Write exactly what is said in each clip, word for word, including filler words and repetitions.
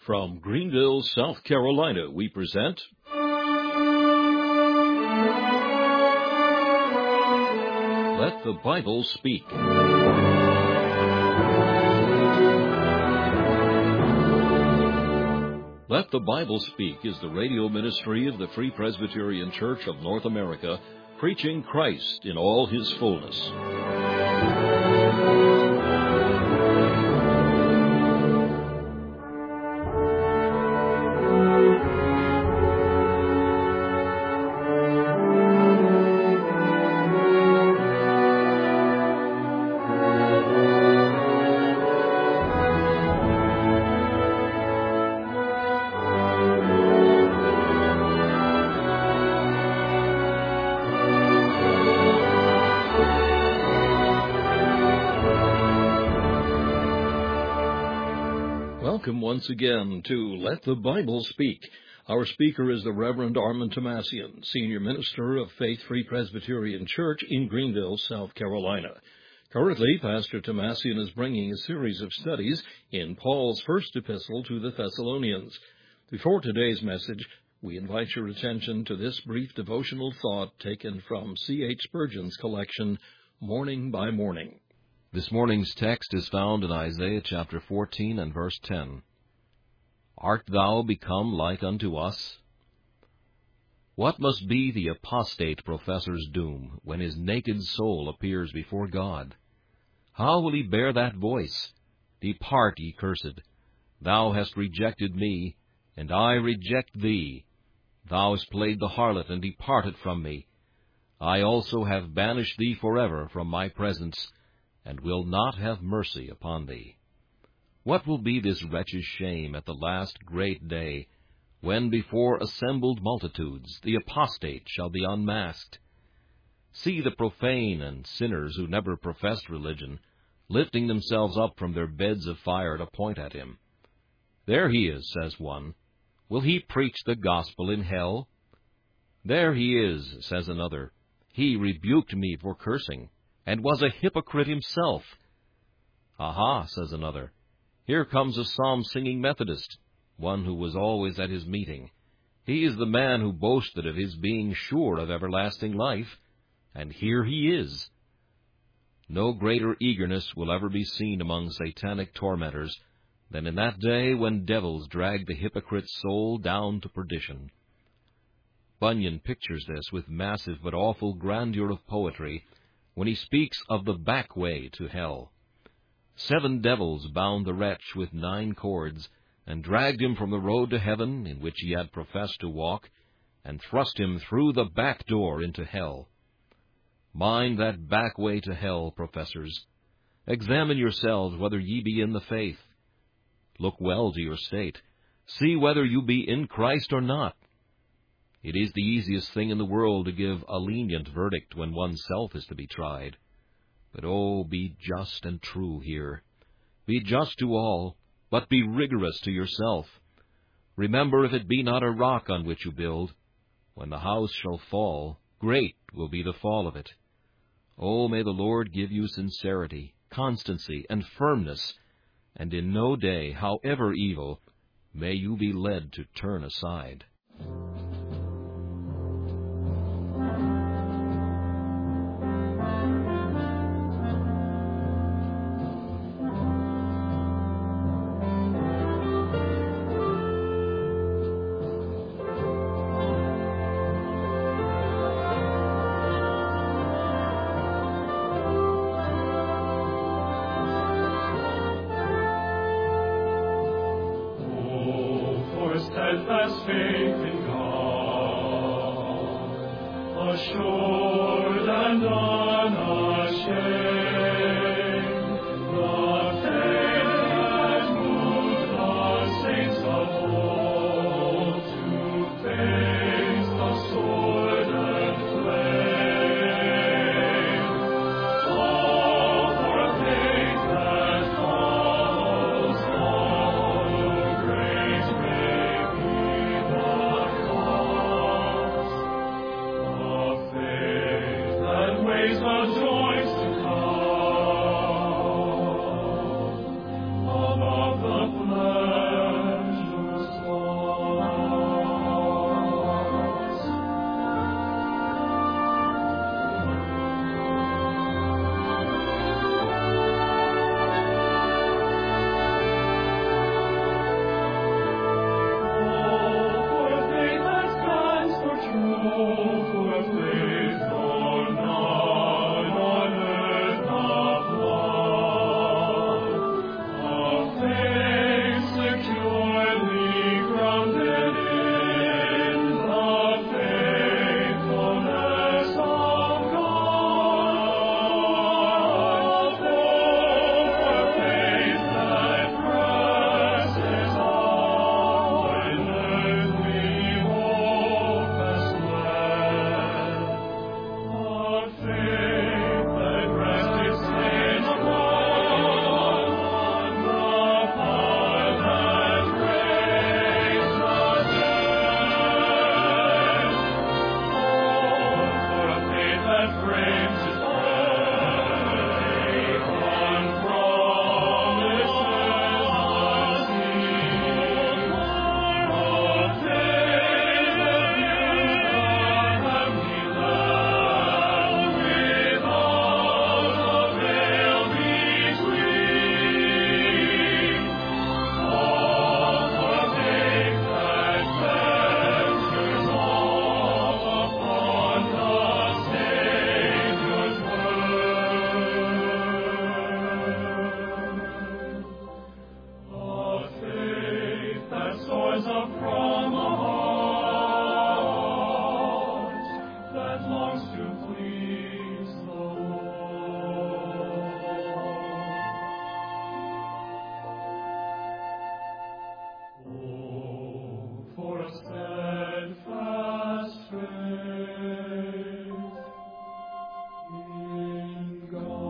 From Greenville, South Carolina, we present Let the Bible Speak. Let the Bible Speak is the radio ministry of the Free Presbyterian Church of North America, preaching Christ in all His fullness. Welcome once again to Let the Bible Speak. Our speaker is the Reverend Armand Tomasian, Senior Minister of Faith Free Presbyterian Church in Greenville, South Carolina. Currently, Pastor Tomasian is bringing a series of studies in Paul's first epistle to the Thessalonians. Before today's message, we invite your attention to this brief devotional thought taken from C H Spurgeon's collection, Morning by Morning. This morning's text is found in Isaiah chapter fourteen and verse ten. Art thou become like unto us? What must be the apostate professor's doom when his naked soul appears before God? How will he bear that voice? Depart, ye cursed. Thou hast rejected me, and I reject thee. Thou hast played the harlot, and departed from me. I also have banished thee forever from my presence, and will not have mercy upon thee. What will be this wretch's shame at the last great day, when before assembled multitudes the apostate shall be unmasked? See the profane and sinners who never professed religion, lifting themselves up from their beds of fire to point at him. There he is, says one. Will he preach the gospel in hell? There he is, says another. He rebuked me for cursing, and was a hypocrite himself. Aha, says another, here comes a psalm-singing Methodist, one who was always at his meeting. He is the man who boasted of his being sure of everlasting life, and here he is. No greater eagerness will ever be seen among satanic tormentors than in that day when devils drag the hypocrite's soul down to perdition. Bunyan pictures this with massive but awful grandeur of poetry when he speaks of the back way to hell. Seven devils bound the wretch with nine cords, and dragged him from the road to heaven in which he had professed to walk, and thrust him through the back door into hell. Mind that back way to hell, professors. Examine yourselves whether ye be in the faith. Look well to your state. See whether you be in Christ or not. It is the easiest thing in the world to give a lenient verdict when oneself is to be tried. But oh, be just and true here. Be just to all, but be rigorous to yourself. Remember, if it be not a rock on which you build, when the house shall fall, great will be the fall of it. Oh, may the Lord give you sincerity, constancy, and firmness, and in no day, however evil, may you be led to turn aside. Steadfast faith in God, assured and unashamed, the faith that moved the saints of old to face the sword and flame. All for a faith that follows on great may be the cost. A faith that weighs the joys to come. rise up from a heart that longs to please the Lord. Oh, for a steadfast faith in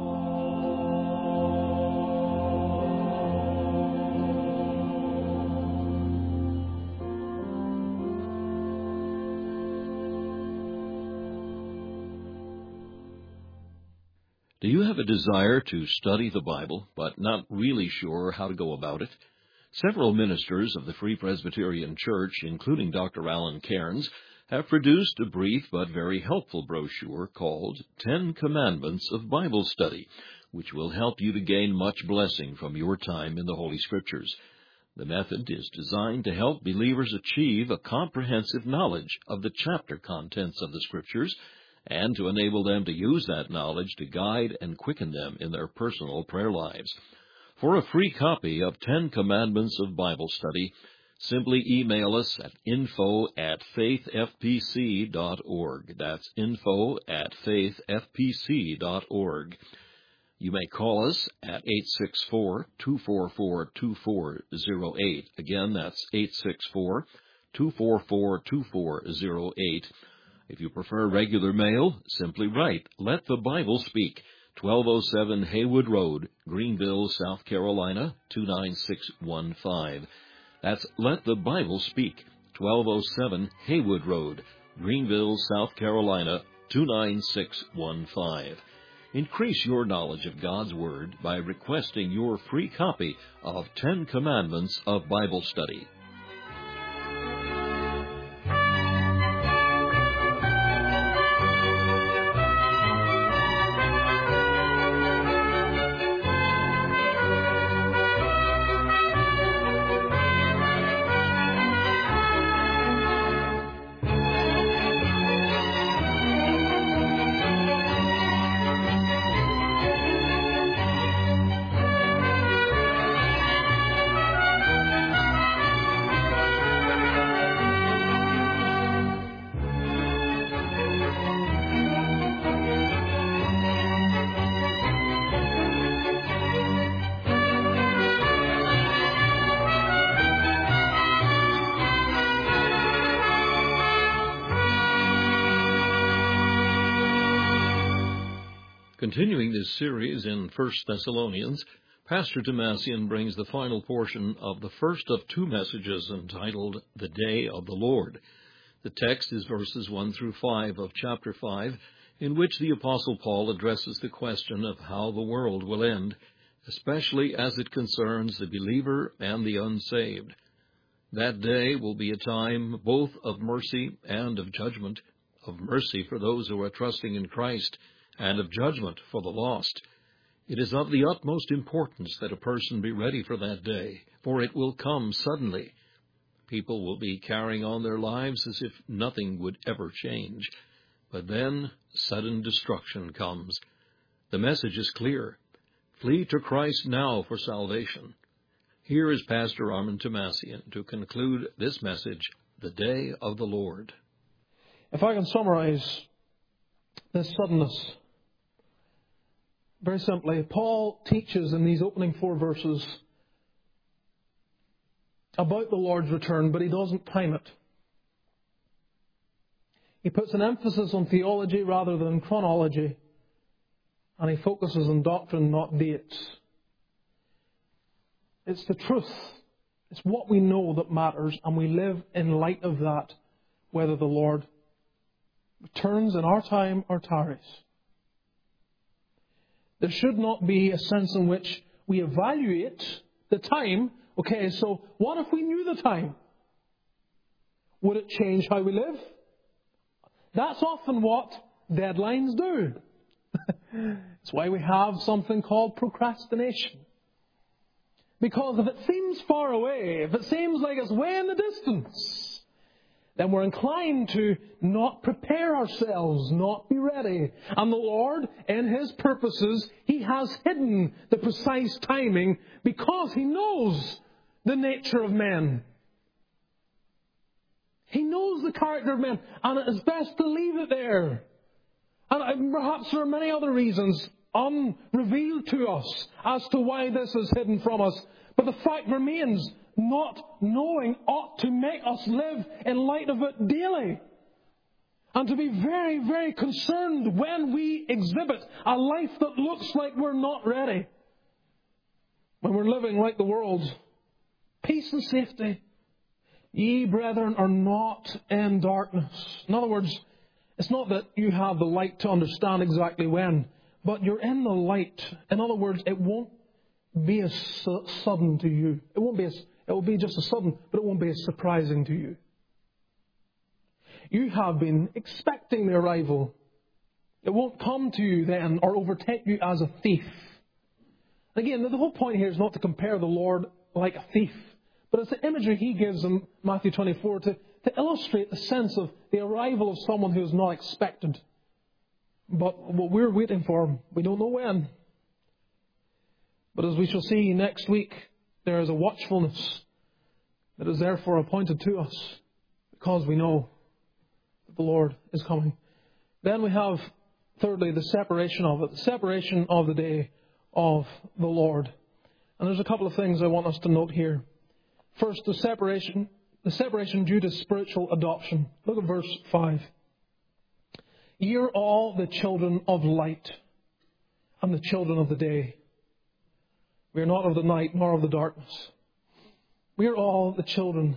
Do you have a desire to study the Bible, but not really sure how to go about it? Several ministers of the Free Presbyterian Church, including Doctor Alan Cairns, have produced a brief but very helpful brochure called Ten Commandments of Bible Study, which will help you to gain much blessing from your time in the Holy Scriptures. The method is designed to help believers achieve a comprehensive knowledge of the chapter contents of the Scriptures, and to enable them to use that knowledge to guide and quicken them in their personal prayer lives. For a free copy of Ten Commandments of Bible Study, simply email us at info at faithfpc dot org. That's info at faithfpc dot org. You may call us at eight six four, two four four, two four zero eight. Again, that's eight six four, two four four, two four zero eight. If you prefer regular mail, simply write, Let the Bible Speak, twelve oh seven Haywood Road, Greenville, South Carolina, two nine six one five. That's Let the Bible Speak, twelve oh seven Haywood Road, Greenville, South Carolina, two nine six one five. Increase your knowledge of God's Word by requesting your free copy of Ten Commandments of Bible Study. Continuing this series in First Thessalonians, Pastor Damasian brings the final portion of the first of two messages entitled The Day of the Lord. The text is verses one through five of chapter five, in which the Apostle Paul addresses the question of how the world will end, especially as it concerns the believer and the unsaved. That day will be a time both of mercy and of judgment, of mercy for those who are trusting in Christ, and of judgment for the lost. It is of the utmost importance that a person be ready for that day, for it will come suddenly. People will be carrying on their lives as if nothing would ever change. But then sudden destruction comes. The message is clear. Flee to Christ now for salvation. Here is Pastor Armin Tomasian to conclude this message, The Day of the Lord. If I can summarize this suddenness, very simply, Paul teaches in these opening four verses about the Lord's return, but he doesn't time it. He puts an emphasis on theology rather than chronology, and he focuses on doctrine, not dates. It's the truth. It's what we know that matters, and we live in light of that, whether the Lord returns in our time or tarries. There should not be a sense in which we evaluate the time. Okay, so what if we knew the time? Would it change how we live? That's often what deadlines do. It's why we have something called procrastination. Because if it seems far away, if it seems like it's way in the distance, then we're inclined to not prepare ourselves, not be ready. And the Lord, in His purposes, He has hidden the precise timing because He knows the nature of men. He knows the character of men, and it is best to leave it there. And perhaps there are many other reasons unrevealed to us as to why this is hidden from us. But the fact remains, not knowing ought to make us live in light of it daily. And to be very, very concerned when we exhibit a life that looks like we're not ready. When we're living like the world. Peace and safety. Ye, brethren, are not in darkness. In other words, it's not that you have the light to understand exactly when, but you're in the light. In other words, it won't be as su- sudden to you. It won't be as, it will be just as sudden, but it won't be as surprising to you. You have been expecting the arrival. It won't come to you then or overtake you as a thief. Again, the whole point here is not to compare the Lord like a thief, but it's the imagery he gives in Matthew twenty-four to, to illustrate the sense of the arrival of someone who is not expected. But what we're waiting for, we don't know when. But as we shall see next week, there is a watchfulness that is therefore appointed to us because we know that the Lord is coming. Then we have, thirdly, the separation of it, the separation of the day of the Lord. And there's a couple of things I want us to note here. First, the separation, the separation due to spiritual adoption. Look at verse five. Ye are all the children of light and the children of the day. We are not of the night nor of the darkness. We are all the children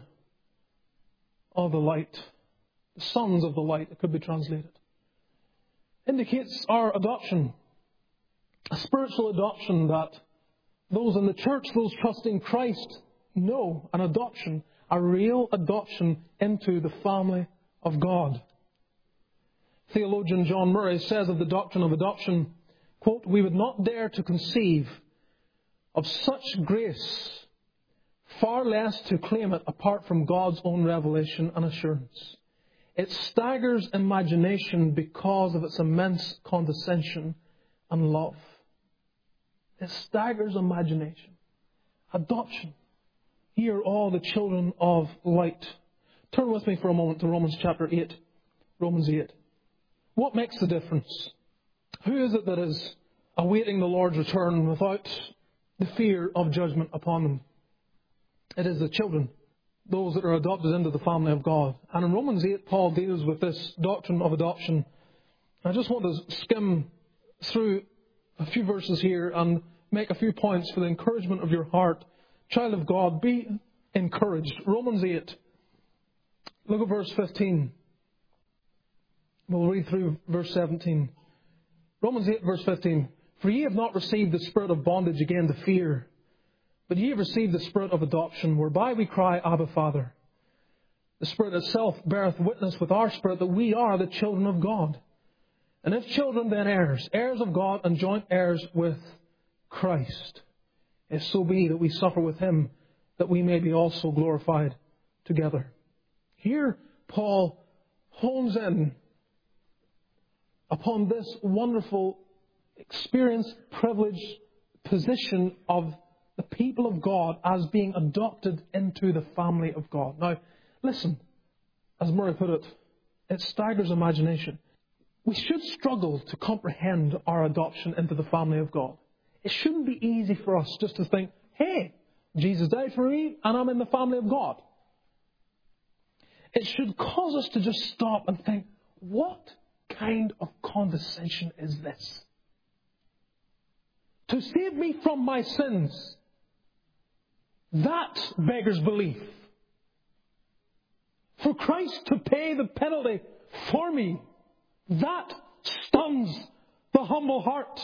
of the light. The sons of the light, it could be translated. Indicates our adoption. A spiritual adoption that those in the church, those trusting Christ, know an adoption, a real adoption into the family of God. Theologian John Murray says of the doctrine of adoption, quote, we would not dare to conceive of such grace, far less to claim it apart from God's own revelation and assurance. It staggers imagination because of its immense condescension and love. It staggers imagination. Adoption. Ye are all the children of light. Turn with me for a moment to Romans chapter eight. Romans eight. What makes the difference? Who is it that is awaiting the Lord's return without the fear of judgment upon them? It is the children, those that are adopted into the family of God. And in Romans eight, Paul deals with this doctrine of adoption. I just want to skim through a few verses here and make a few points for the encouragement of your heart. Child of God, be encouraged. Romans eight. Look at verse fifteen. We'll read through verse seventeen. Romans eight, verse fifteen. For ye have not received the spirit of bondage again to fear, but ye have received the spirit of adoption, whereby we cry, Abba, Father. The Spirit itself beareth witness with our spirit that we are the children of God. And if children, then heirs, heirs of God and joint heirs with Christ. If so be that we suffer with Him, that we may be also glorified together. Here, Paul hones in upon this wonderful experience, privilege, position of the people of God as being adopted into the family of God. Now, listen, as Murray put it, it staggers imagination. We should struggle to comprehend our adoption into the family of God. It shouldn't be easy for us just to think, hey, Jesus died for me and I'm in the family of God. It should cause us to just stop and think, what kind of condescension is this? To save me from my sins, that beggars belief. For Christ to pay the penalty for me, that stuns the humble heart.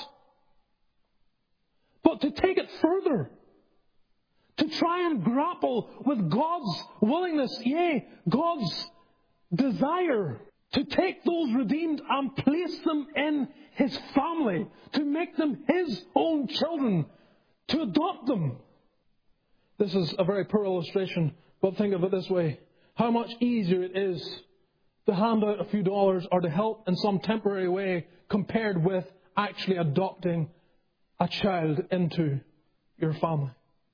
But to take it further, to try and grapple with God's willingness, yea, God's desire to take those redeemed and place them in His family, to make them His own children, to adopt them. This is a very poor illustration, but think of it this way. How much easier it is to hand out a few dollars or to help in some temporary way compared with actually adopting a child into your family.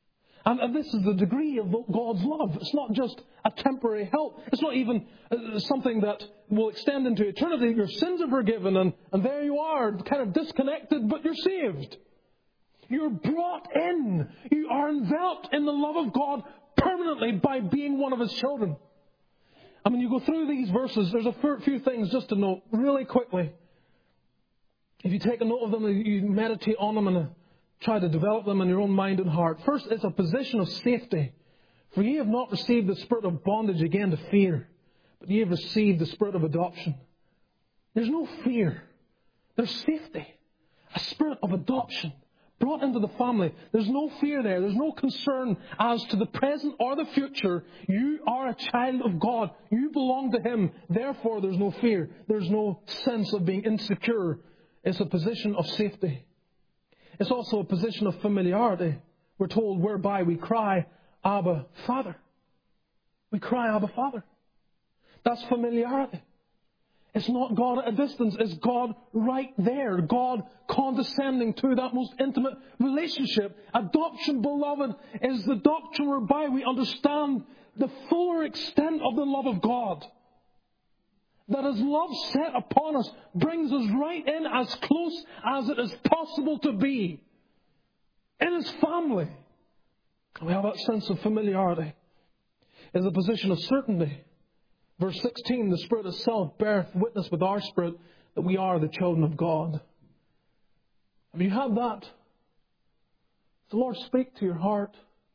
And, and this is the degree of God's love. It's not just a temporary help. It's not even uh, something that will extend into eternity. Your sins are forgiven and, and there you are, kind of disconnected, but you're saved. You're brought in. You are enveloped in the love of God permanently by being one of His children. I mean, you go through these verses, there's a few things just to note really quickly. If you take a note of them, you meditate on them and try to develop them in your own mind and heart. First, it's a position of safety. For ye have not received the spirit of bondage again to fear, but ye have received the spirit of adoption. There's no fear. There's safety. A spirit of adoption brought into the family. There's no fear there. There's no concern as to the present or the future. You are a child of God. You belong to Him. Therefore, there's no fear. There's no sense of being insecure. It's a position of safety. It's also a position of familiarity. We're told whereby we cry, Abba, Father. We cry, Abba, Father. That's familiarity. It's not God at a distance. It's God right there. God condescending to that most intimate relationship. Adoption, beloved, is the doctrine whereby we understand the fuller extent of the love of God. That His love set upon us brings us right in as close as it is possible to be in His family. We have that sense of familiarity. It's a position of certainty. Verse sixteen, the Spirit itself beareth witness with our spirit that we are the children of God. Have you had that? Does the Lord speak to your heart?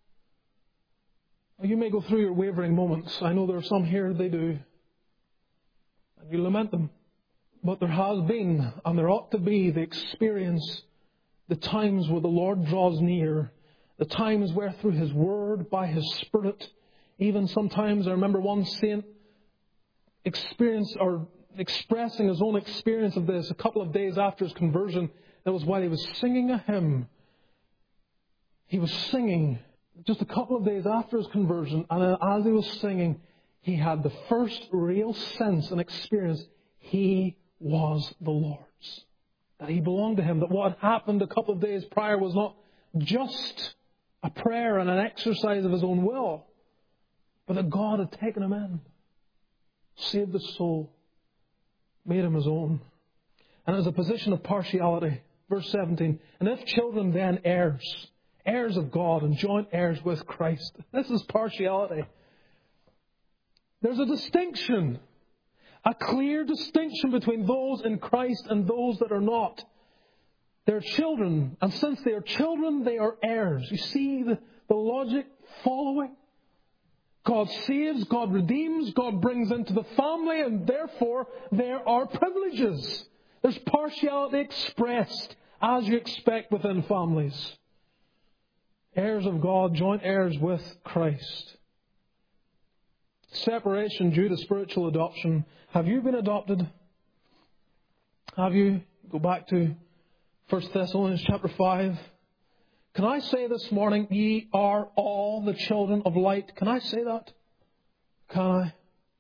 You may go through your wavering moments. I know there are some here, they do. And you lament them. But there has been, and there ought to be, the experience, the times where the Lord draws near, the times where through His Word, by His Spirit, even sometimes, I remember one saint experience or expressing his own experience of this a couple of days after his conversion. That was while he was singing a hymn. He was singing just a couple of days after his conversion, and as he was singing, he had the first real sense and experience he was the Lord's. That He belonged to Him. That what had happened a couple of days prior was not just a prayer and an exercise of his own will, but that God had taken him in, saved the soul, made him His own. And it was a position of partiality. Verse seventeen, and if children then heirs, heirs of God and joint heirs with Christ. This is partiality. There's a distinction, a clear distinction between those in Christ and those that are not. They're children, and since they are children, they are heirs. You see the, the logic following? God saves, God redeems, God brings into the family, and therefore there are privileges. There's partiality expressed, as you expect within families. Heirs of God, joint heirs with Christ. Separation due to spiritual adoption. Have you been adopted? Have you? Go back to First Thessalonians chapter five. Can I say this morning, ye are all the children of light? Can I say that? Can I?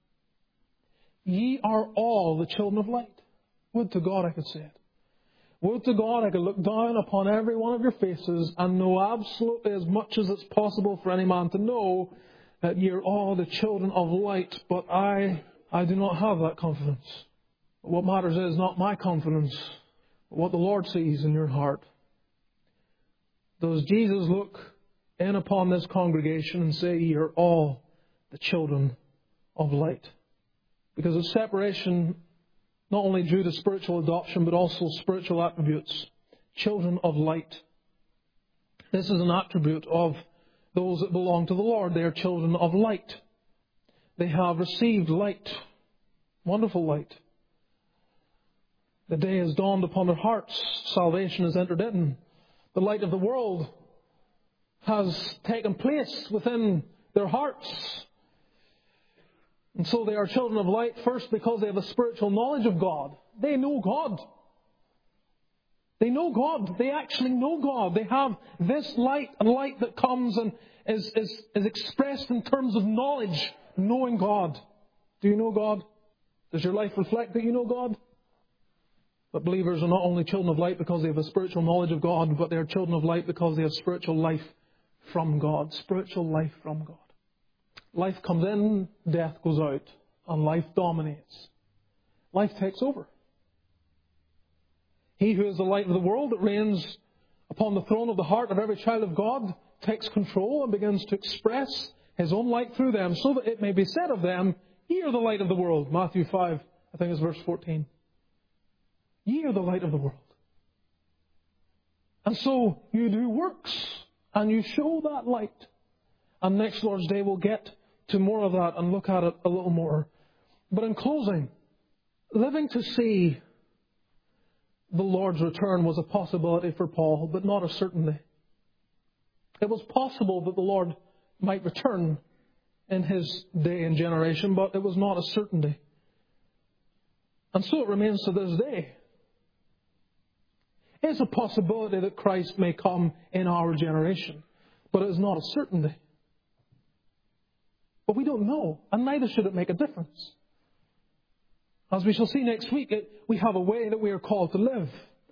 Ye are all the children of light. Would to God I could say it. Would to God I could look down upon every one of your faces and know absolutely as much as it's possible for any man to know that ye are all the children of light. But I, I do not have that confidence. What matters is not my confidence, but what the Lord sees in your heart. Does Jesus look in upon this congregation and say, ye are all the children of light? Because of separation, not only due to spiritual adoption, but also spiritual attributes. Children of light. This is an attribute of those that belong to the Lord. They are children of light. They have received light. Wonderful light. The day has dawned upon their hearts. Salvation has entered in. The light of the world has taken place within their hearts. And so they are children of light, first because they have a spiritual knowledge of God. They know God. They know God. They actually know God. They have this light, and light that comes and is, is, is expressed in terms of knowledge, knowing God. Do you know God? Does your life reflect that you know God? But believers are not only children of light because they have a spiritual knowledge of God, but they are children of light because they have spiritual life from God, spiritual life from God. Life comes in, death goes out, and life dominates. Life takes over. He who is the light of the world that reigns upon the throne of the heart of every child of God takes control and begins to express His own light through them, so that it may be said of them, ye are the light of the world. Matthew five, I think it's verse fourteen. Ye are the light of the world. And so you do works, and you show that light. And next Lord's Day we'll get to more of that and look at it a little more. But in closing, living to see the Lord's return was a possibility for Paul, but not a certainty. It was possible that the Lord might return in His day and generation, but it was not a certainty. And so it remains to this day. It's a possibility that Christ may come in our generation, but it is not a certainty. But we don't know, and neither should it make a difference. As we shall see next week, it, we have a way that we are called to live.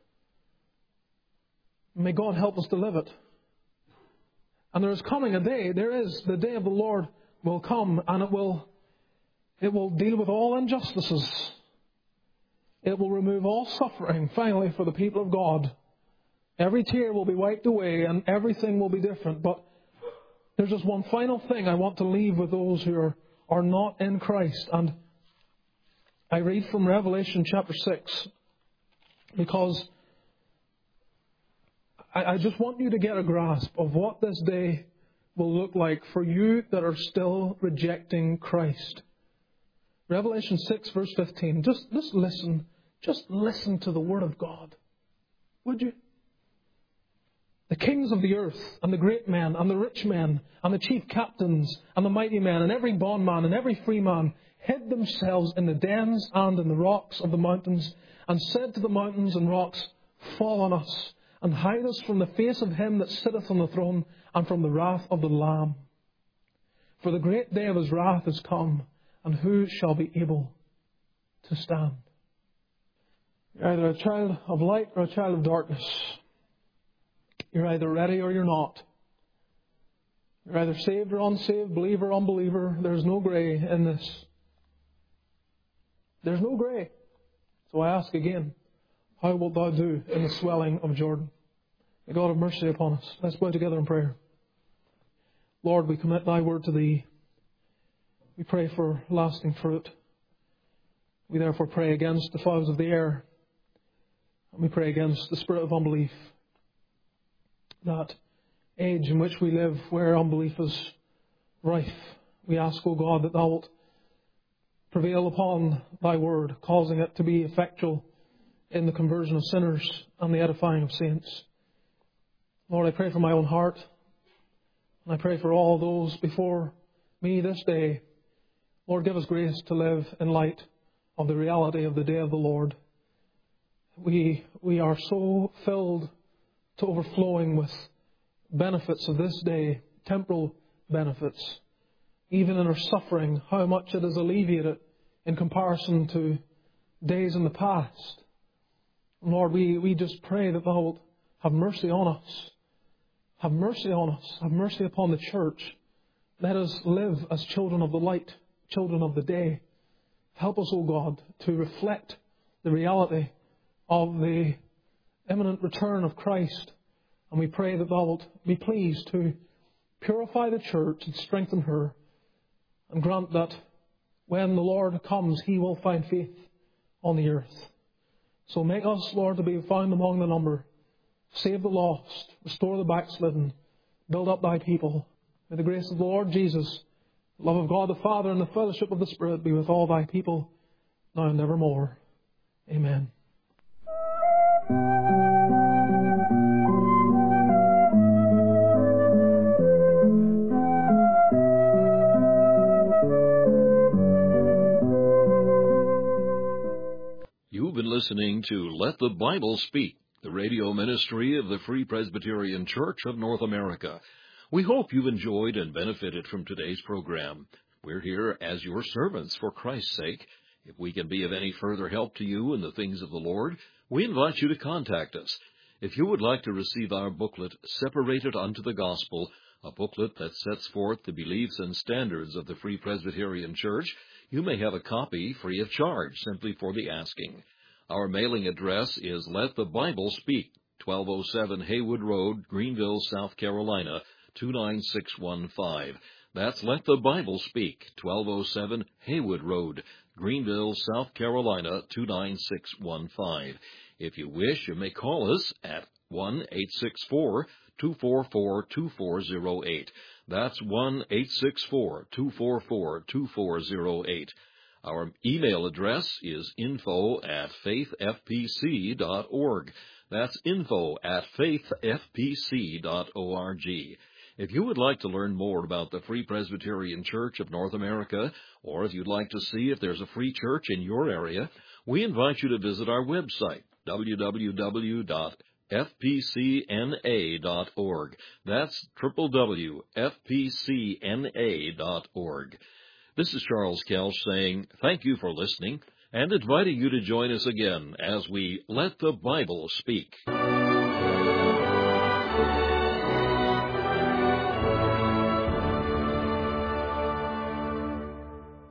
May God help us to live it. And there is coming a day, there is, the day of the Lord will come, and it will, it will deal with all injustices. It will remove all suffering, finally, for the people of God. Every tear will be wiped away, and everything will be different. But there's just one final thing I want to leave with those who are, are not in Christ. And I read from Revelation chapter six, because I, I just want you to get a grasp of what this day will look like for you that are still rejecting Christ. Revelation six, verse fifteen. Just, just listen. Just listen to the Word of God. Would you? The kings of the earth, and the great men, and the rich men, and the chief captains, and the mighty men, and every bondman, and every free man, hid themselves in the dens and in the rocks of the mountains, and said to the mountains and rocks, fall on us, and hide us from the face of Him that sitteth on the throne, and from the wrath of the Lamb. For the great day of His wrath is come, and who shall be able to stand? You're either a child of light or a child of darkness. You're either ready or you're not. You're either saved or unsaved, believer or unbeliever. There's no grey in this. There's no grey. So I ask again, how wilt thou do in the swelling of Jordan? May God have mercy upon us. Let's bow together in prayer. Lord, we commit Thy word to Thee. We pray for lasting fruit. We therefore pray against the fowls of the air. And we pray against the spirit of unbelief. That age in which we live, where unbelief is rife, we ask, O God, that Thou wilt prevail upon Thy word, causing it to be effectual in the conversion of sinners and the edifying of saints. Lord, I pray for my own heart, and I pray for all those before me this day. Lord, give us grace to live in light of the reality of the day of the Lord. We, we are so filled to overflowing with benefits of this day, temporal benefits. Even in our suffering, how much it is alleviated in comparison to days in the past. Lord, we, we just pray that Thou wilt have mercy on us. Have mercy on us. Have mercy upon the church. Let us live as children of the light, children of the day. Help us, O God, to reflect the reality of the imminent return of Christ. And we pray that Thou wilt be pleased to purify the church and strengthen her, and grant that when the Lord comes, He will find faith on the earth. So make us, Lord, to be found among the number. Save the lost, restore the backslidden, build up Thy people. May the grace of the Lord Jesus, the love of God the Father, and the fellowship of the Spirit be with all Thy people, now and evermore. Amen. You've been listening to Let the Bible Speak, the radio ministry of the Free Presbyterian Church of North America. We hope you've enjoyed and benefited from today's program. We're here as your servants for Christ's sake. If we can be of any further help to you in the things of the Lord, we invite you to contact us. If you would like to receive our booklet, Separated Unto the Gospel, a booklet that sets forth the beliefs and standards of the Free Presbyterian Church. You may have a copy free of charge, simply for the asking. Our mailing address is Let the Bible Speak, twelve oh seven Haywood Road, Greenville, South Carolina, two nine six one five. That's Let the Bible Speak, twelve oh seven Haywood Road, Greenville, South Carolina, two nine six one five. If you wish, you may call us at one eight six four, two four four, two four zero eight. That's one eight six four, two four four, two four zero eight. Our email address is info at faith f p c dot org. That's info at faith f p c dot org. If you would like to learn more about the Free Presbyterian Church of North America, or if you'd like to see if there's a free church in your area, we invite you to visit our website, w w w dot f p c n a dot org. That's w w w dot f p c n a dot org. This is Charles Kelch saying thank you for listening and inviting you to join us again as we Let the Bible Speak.